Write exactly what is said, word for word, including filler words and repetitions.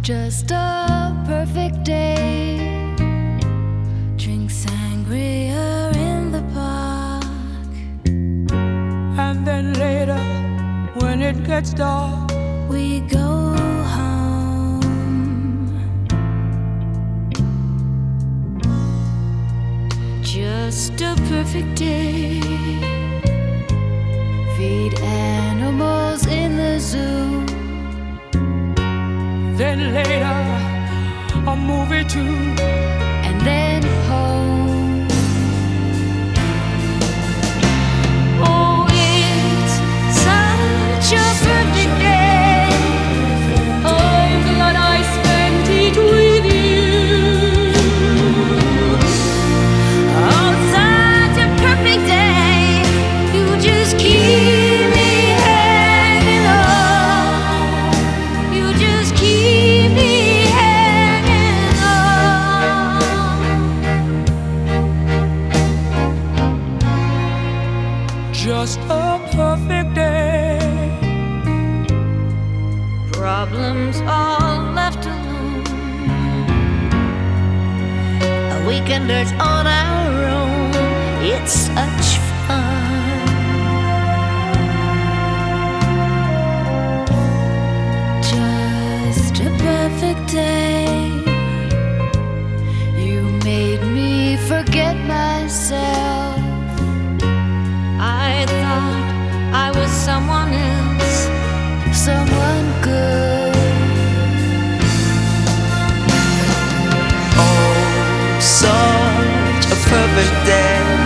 Just a perfect day. Drink sangria in the park. And then later, when it gets dark, we go home. Just a perfect day. Feed animals in the zoo. Then later, a movie too. And then home. Oh, it's such a perfect day. I'm glad I spent it with you. Oh, such a perfect day. You just keep me hanging on. You just keep me hanging on. Just a perfect day. Problems all left alone. A weekenders on our own. It's such fun. Just a perfect day. You made me forget myself. I thought I was someone else, someone good. Oh, such a perfect day.